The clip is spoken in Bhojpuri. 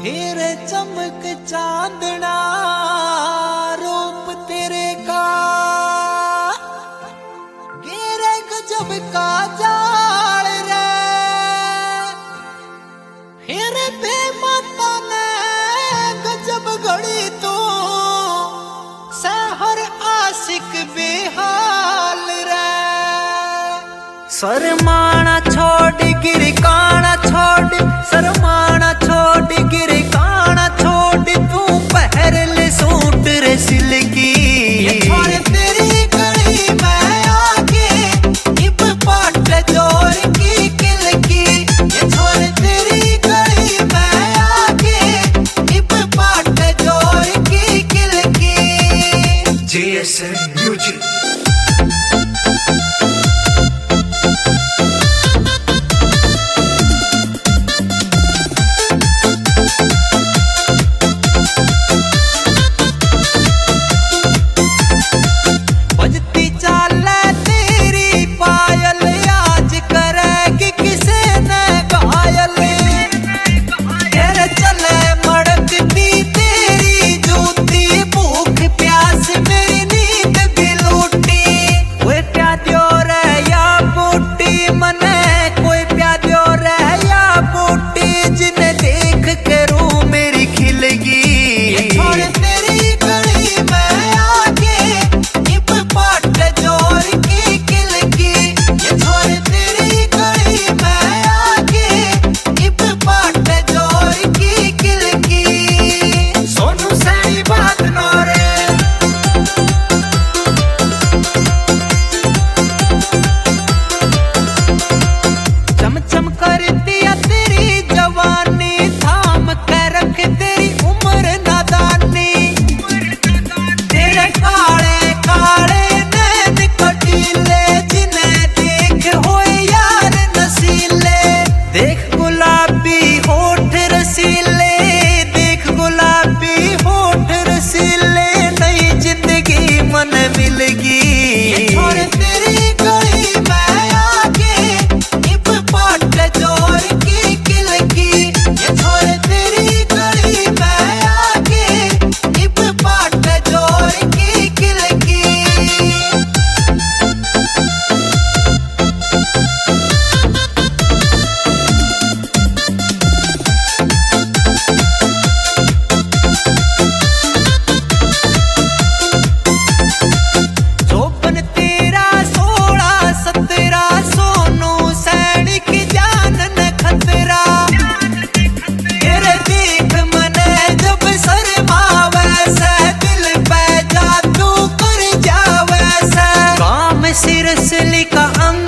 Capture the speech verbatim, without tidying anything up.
हेरे चमक चांदना रूप तेरे का, गेरे गजब का जाल रे। हेरे बेमाता ने गजब घड़ी तो सहर आशिक बेहाल रे। शर्माना छोड़ गिर काना छोड़, शर्माना छोड़ गिर काना छोड़, तू पहर ले सूट रे सिल्की। ये छोड़ तेरी गली में आके इब पाट जोर की किलकी। ये छोड़ तेरी गली में आके इब पाट जोर की किलकी। J S N Music। सिरसली का अंग